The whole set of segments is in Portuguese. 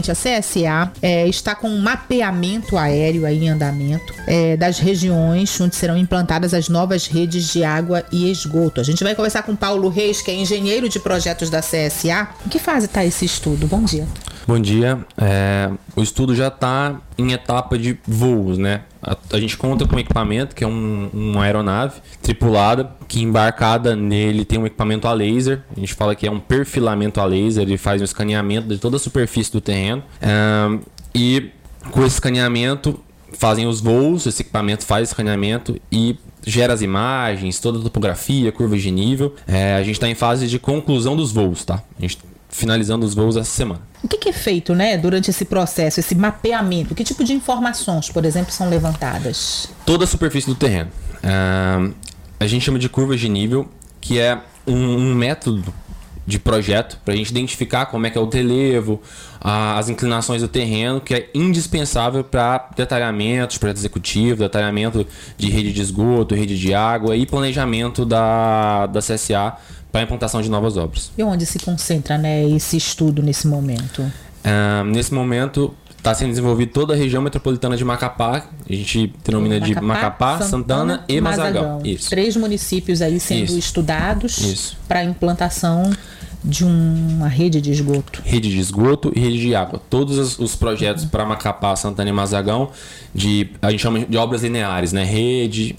A CSA está com um mapeamento aéreo aí em andamento das regiões onde serão implantadas as novas redes de água e esgoto. A gente vai conversar com Paulo Reis, que é engenheiro de projetos da CSA. Em que fase está esse estudo? Bom dia. Bom dia. O estudo já está em etapa de voos, né? A gente conta com um equipamento que é uma aeronave tripulada, que embarcada nele tem um equipamento a laser. A gente fala que é um perfilamento a laser, ele faz um escaneamento de toda a superfície do terreno. E com esse escaneamento fazem os voos, esse equipamento faz escaneamento e gera as imagens, toda a topografia, curvas de nível. A gente está em fase de conclusão dos voos, tá? A gente finalizando os voos essa semana. O que é feito, né, durante esse processo, esse mapeamento? Que tipo de informações, por exemplo, são levantadas? Toda a superfície do terreno. A gente chama de curvas de nível, que é um método de projeto para a gente identificar como é que é o relevo, as inclinações do terreno, que é indispensável para detalhamento, projeto executivo, detalhamento de rede de esgoto, rede de água e planejamento da CSA para a implantação de novas obras. E onde se concentra, né, esse estudo nesse momento? Nesse momento está sendo desenvolvido toda a região metropolitana de Macapá. A gente denomina de Macapá, Santana e Mazagão. Isso. 3 municípios aí sendo estudados para a implantação de uma rede de esgoto. Rede de esgoto e rede de água. Todos os projetos para Macapá, Santana e Mazagão, a gente chama de obras lineares, né? Rede,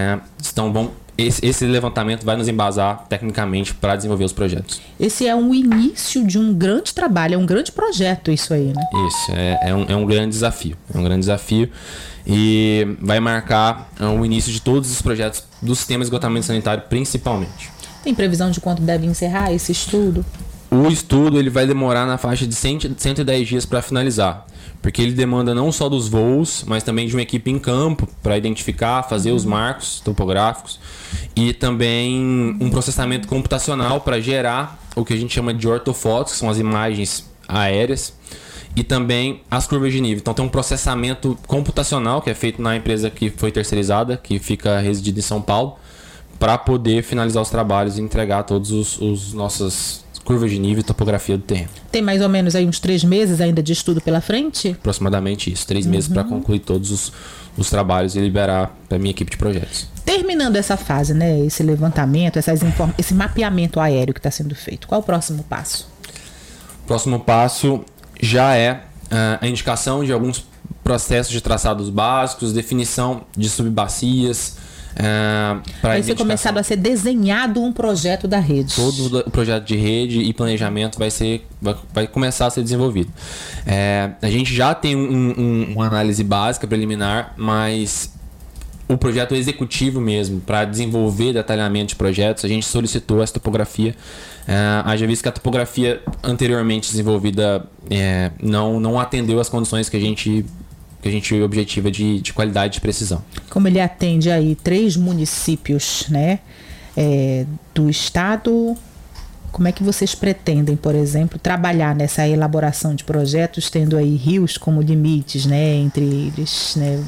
esse levantamento vai nos embasar tecnicamente para desenvolver os projetos. Esse é um início de um grande trabalho, é um grande projeto isso aí, né? Isso, é um grande desafio. É um grande desafio e vai marcar o início de todos os projetos do sistema de esgotamento sanitário, principalmente. Tem previsão de quanto deve encerrar esse estudo? O estudo ele vai demorar na faixa de 110 dias para finalizar, porque ele demanda não só dos voos, mas também de uma equipe em campo para identificar, fazer os marcos topográficos e também um processamento computacional para gerar o que a gente chama de ortofotos, que são as imagens aéreas, e também as curvas de nível. Então tem um processamento computacional que é feito na empresa que foi terceirizada, que fica residida em São Paulo, para poder finalizar os trabalhos e entregar todos os nossas curvas de nível e topografia do terreno. Tem mais ou menos aí uns 3 meses ainda de estudo pela frente? Aproximadamente isso, 3 meses para concluir todos os trabalhos e liberar para a minha equipe de projetos. Terminando essa fase, né, esse levantamento, esse mapeamento aéreo que está sendo feito, qual é o próximo passo? O próximo passo já é a indicação de alguns processos de traçados básicos, definição de subbacias. Vai ser começado a ser desenhado um projeto da rede. Todo o projeto de rede e planejamento vai começar a ser desenvolvido. A gente já tem uma análise básica preliminar, mas o projeto executivo mesmo, para desenvolver detalhamento de projetos, a gente solicitou essa topografia. Haja visto que a topografia anteriormente desenvolvida não atendeu às condições que a gente objetiva de qualidade e de precisão. Como ele atende aí 3 municípios, né, do estado, como é que vocês pretendem, por exemplo, trabalhar nessa elaboração de projetos, tendo aí rios como limites, né, entre eles, né?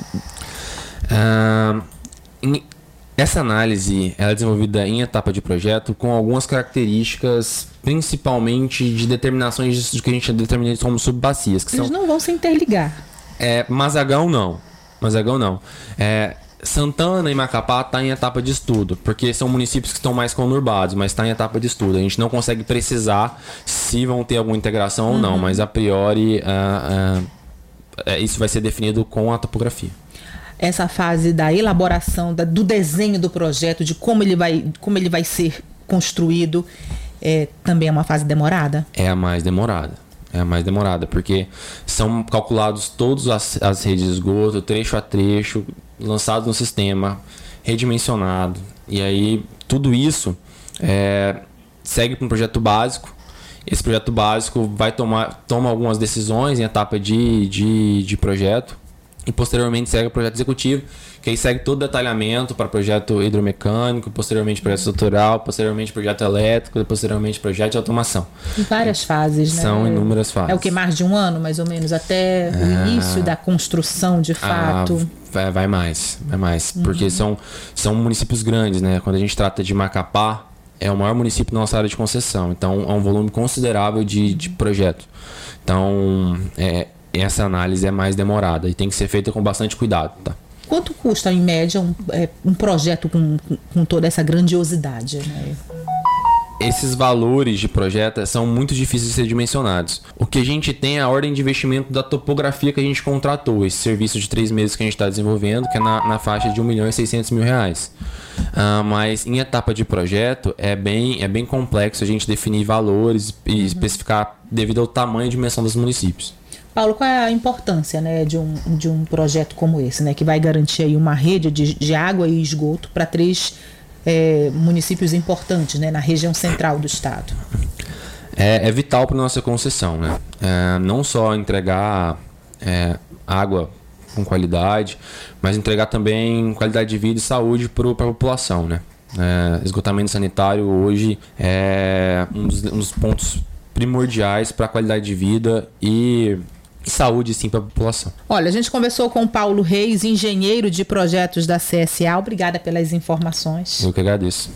Essa análise ela é desenvolvida em etapa de projeto com algumas características, principalmente de determinações de que a gente determina como subbacias. Eles não vão se interligar. Mazagão não. Santana e Macapá está em etapa de estudo, porque são municípios que estão mais conurbados, mas está em etapa de estudo. A gente não consegue precisar se vão ter alguma integração ou não, mas a priori isso vai ser definido com a topografia. Essa fase da elaboração, do desenho do projeto, de como ele vai ser construído, também é uma fase demorada? É a mais demorada, porque são calculados todas as redes de esgoto, trecho a trecho, lançados no sistema, redimensionado. E aí, tudo isso segue para um projeto básico. Esse projeto básico toma algumas decisões em etapa de projeto. E posteriormente segue o projeto executivo, que aí segue todo o detalhamento para projeto hidromecânico, posteriormente projeto estrutural, posteriormente projeto elétrico, e posteriormente projeto de automação. Em várias fases, né? São inúmeras fases. É o que? Mais de 1 ano, mais ou menos, até o início da construção de fato? Vai mais. Porque são municípios grandes, né? Quando a gente trata de Macapá, é o maior município da nossa área de concessão, então é um volume considerável de projeto. Então, essa análise é mais demorada e tem que ser feita com bastante cuidado, tá? Quanto custa, em média, um projeto com toda essa grandiosidade, né? Esses valores de projeto são muito difíceis de ser dimensionados. O que a gente tem é a ordem de investimento da topografia que a gente contratou, esse serviço de 3 meses que a gente está desenvolvendo, que é na faixa de R$1.600.000. Mas em etapa de projeto é bem complexo a gente definir valores e especificar devido ao tamanho e dimensão dos municípios. Paulo, qual é a importância, né, de um projeto como esse, né, que vai garantir aí uma rede de água e esgoto para 3 municípios importantes, né, na região central do estado? É vital para nossa concessão, né? Não só entregar água com qualidade, mas entregar também qualidade de vida e saúde para a população, né? Esgotamento sanitário hoje é um dos pontos primordiais para a qualidade de vida e saúde, sim, para a população. Olha, a gente conversou com o Paulo Reis, engenheiro de projetos da CSA. Obrigada pelas informações. Eu que agradeço.